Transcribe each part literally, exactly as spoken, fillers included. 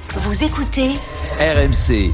Vous écoutez R M C.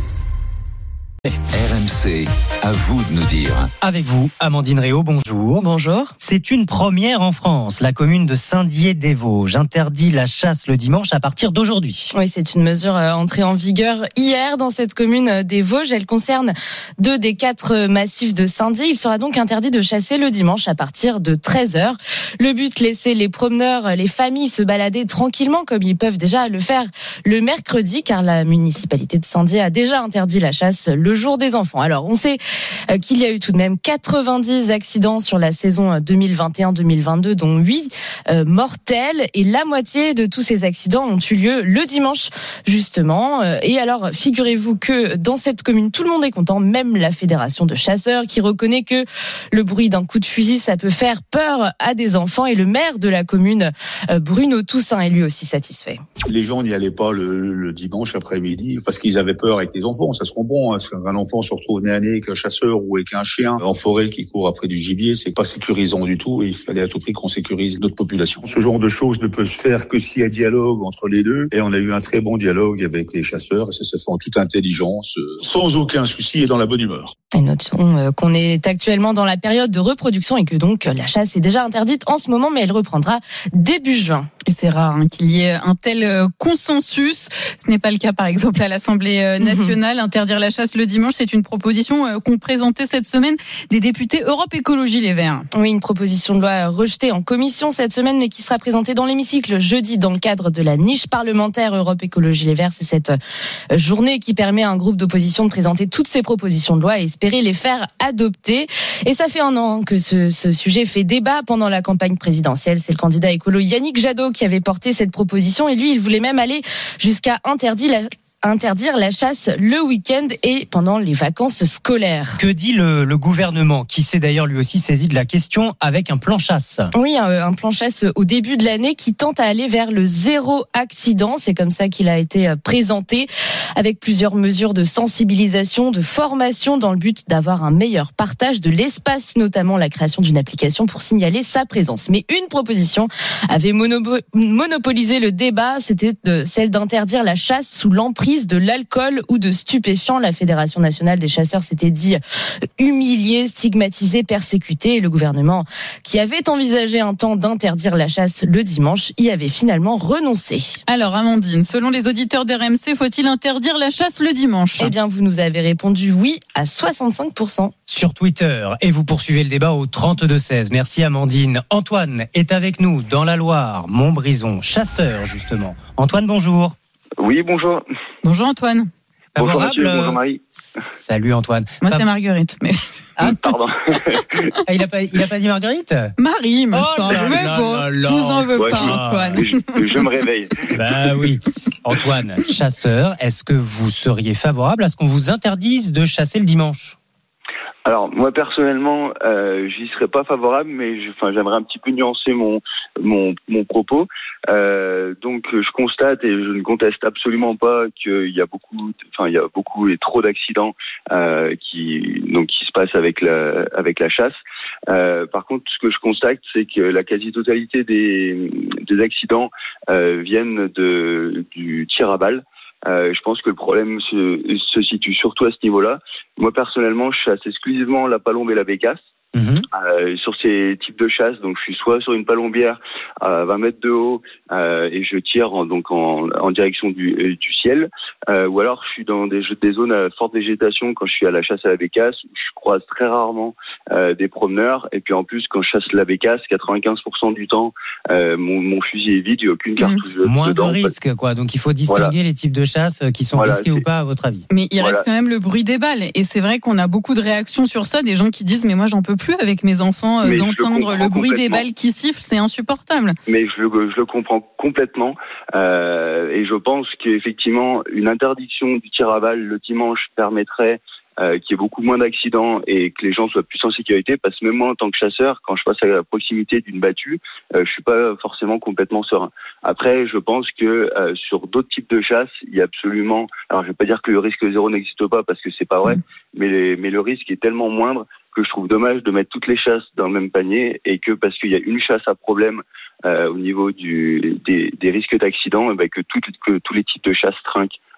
R M C, à vous de nous dire. Avec vous, Amandine Réau, bonjour. Bonjour. C'est une première en France. La commune de Saint-Dié-des-Vosges interdit la chasse le dimanche à partir d'aujourd'hui. Oui, c'est une mesure entrée en vigueur hier dans cette commune des Vosges. Elle concerne deux des quatre massifs de Saint-Dié. Il sera donc interdit de chasser le dimanche à partir de treize heures. Le but, laisser les promeneurs, les familles se balader tranquillement comme ils peuvent déjà le faire le mercredi, car la municipalité de Saint-Dié a déjà interdit la chasse le jour des enfants. Alors, on sait qu'il y a eu tout de même quatre-vingt-dix accidents sur la saison deux mille vingt et un deux mille vingt-deux, dont huit euh, mortels. Et la moitié de tous ces accidents ont eu lieu le dimanche, justement. Et alors, figurez-vous que dans cette commune, tout le monde est content, même la fédération de chasseurs, qui reconnaît que le bruit d'un coup de fusil, ça peut faire peur à des enfants. Et le maire de la commune, Bruno Toussaint, est lui aussi satisfait. Les gens n'y allaient pas le, le dimanche après-midi parce qu'ils avaient peur avec les enfants. Ça se comprend. Hein. Un enfant se retrouve nez à nez avec un chasseur ou avec un chien en forêt qui court après du gibier, c'est pas sécurisant du tout et il fallait à tout prix qu'on sécurise notre population. Ce genre de choses ne peut se faire que s'il y a dialogue entre les deux et on a eu un très bon dialogue avec les chasseurs et ça se fait en toute intelligence, sans aucun souci et dans la bonne humeur. Et notons qu'on est actuellement dans la période de reproduction et que donc la chasse est déjà interdite en ce moment, mais elle reprendra début juin. Et c'est rare hein, qu'il y ait un tel consensus. Ce n'est pas le cas, par exemple, à l'Assemblée nationale. Mmh. Interdire la chasse le dimanche, c'est une proposition qu'ont présentée cette semaine des députés Europe Écologie Les Verts. Oui, une proposition de loi rejetée en commission cette semaine, mais qui sera présentée dans l'hémicycle jeudi dans le cadre de la niche parlementaire Europe Écologie Les Verts. C'est cette journée qui permet à un groupe d'opposition de présenter toutes ces propositions de loi et espérer les faire adopter. Et ça fait un an que ce, ce sujet fait débat pendant la campagne présidentielle. C'est le candidat écolo Yannick Jadot qui avait porté cette proposition et lui, il voulait même aller jusqu'à interdire la interdire la chasse le week-end et pendant les vacances scolaires. Que dit le, le gouvernement, qui s'est d'ailleurs lui aussi saisi de la question avec un plan chasse? Oui, un, un plan chasse au début de l'année qui tente à aller vers le zéro accident. C'est comme ça qu'il a été présenté, avec plusieurs mesures de sensibilisation, de formation dans le but d'avoir un meilleur partage de l'espace, notamment la création d'une application pour signaler sa présence. Mais une proposition avait monopo- monopolisé le débat, c'était de, celle d'interdire la chasse sous l'emprise de l'alcool ou de stupéfiants. La Fédération nationale des chasseurs s'était dit humiliée, stigmatisée, persécutée. Et le gouvernement, qui avait envisagé un temps d'interdire la chasse le dimanche, y avait finalement renoncé. Alors Amandine, selon les auditeurs d'R M C, faut-il interdire la chasse le dimanche? Eh bien, vous nous avez répondu oui à soixante-cinq pour cent. Sur Twitter. Et vous poursuivez le débat au trente-deux seize. Merci Amandine. Antoine est avec nous dans la Loire, Montbrison, chasseur justement. Antoine, bonjour. Oui, bonjour. Bonjour Antoine. Bonjour Mathieu, bonjour Marie. Salut Antoine. Moi c'est Marguerite. Mais... Ah, pardon. ah, il a pas, il a pas dit Marguerite? Marie, me oh semble. Là, mais là, bon, là, là. je vous en veux ouais, pas, je, Antoine. Je, je me réveille. Bah oui. Antoine, chasseur, est-ce que vous seriez favorable à ce qu'on vous interdise de chasser le dimanche? Alors moi personnellement, euh, j'y serais pas favorable, mais je, enfin j'aimerais un petit peu nuancer mon mon mon propos. Euh, donc je constate et je ne conteste absolument pas qu'il y a beaucoup, enfin il y a beaucoup et trop d'accidents euh, qui donc qui se passent avec la avec la chasse. Euh, par contre, ce que je constate, c'est que la quasi-totalité des des accidents euh, viennent de du tir à balles. Euh, je pense que le problème se, se situe surtout à ce niveau-là. Moi, personnellement, je chasse exclusivement la palombe et la bécasse. Mmh. Euh, sur ces types de chasse, donc je suis soit sur une palombière à vingt mètres de haut euh, et je tire en, donc en, en direction du, euh, du ciel, euh, ou alors je suis dans des, des zones à forte végétation quand je suis à la chasse à la bécasse, où je croise très rarement euh, des promeneurs, et puis en plus quand je chasse la bécasse, quatre-vingt-quinze pour cent du temps euh, mon, mon fusil est vide, il n'y a aucune cartouche mmh. Moins dedans. de risques, quoi. Donc il faut distinguer voilà. les types de chasse qui sont voilà, risqués c'est... ou pas à votre avis. Mais il voilà. reste quand même le bruit des balles, et c'est vrai qu'on a beaucoup de réactions sur ça, des gens qui disent mais moi j'en peux plus avec mes enfants euh, d'entendre le, le bruit des balles qui sifflent, c'est insupportable. Mais je le, je le comprends complètement euh, et je pense qu'effectivement une interdiction du tir à balles le dimanche permettrait euh, qu'il y ait beaucoup moins d'accidents et que les gens soient plus en sécurité, parce que même moi en tant que chasseur, quand je passe à la proximité d'une battue, euh, je suis pas forcément complètement serein. Après, je pense que euh, sur d'autres types de chasse, il y a absolument, alors je vais pas dire que le risque zéro n'existe pas parce que c'est pas vrai, mmh. mais, les, mais le risque est tellement moindre que je trouve dommage de mettre toutes les chasses dans le même panier, et que parce qu'il y a une chasse à problème euh, au niveau du, des, des risques d'accident, et ben que, tout, que tous les types de chasse trinquent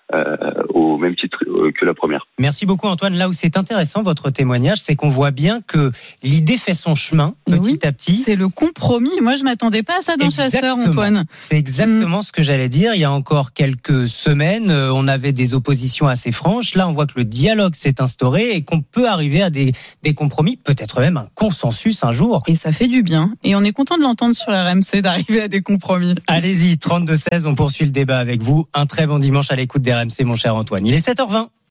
euh, au même titre que la première. Merci beaucoup Antoine. Là où c'est intéressant votre témoignage, c'est qu'on voit bien que l'idée fait son chemin petit oui, à petit. C'est le compromis. Moi, je m'attendais pas à ça d'un chasseur, Antoine. C'est exactement mmh. ce que j'allais dire. Il y a encore quelques semaines, on avait des oppositions assez franches. Là, on voit que le dialogue s'est instauré et qu'on peut arriver à des, des compromis, peut-être même un consensus un jour. Et ça fait du bien. Et on est content de l'entendre sur R M C, d'arriver à des compromis. Allez-y, trente-deux seize, on poursuit le débat avec vous. Un très bon dimanche à l'écoute d'R M C, mon cher Antoine. Il est sept heures vingt.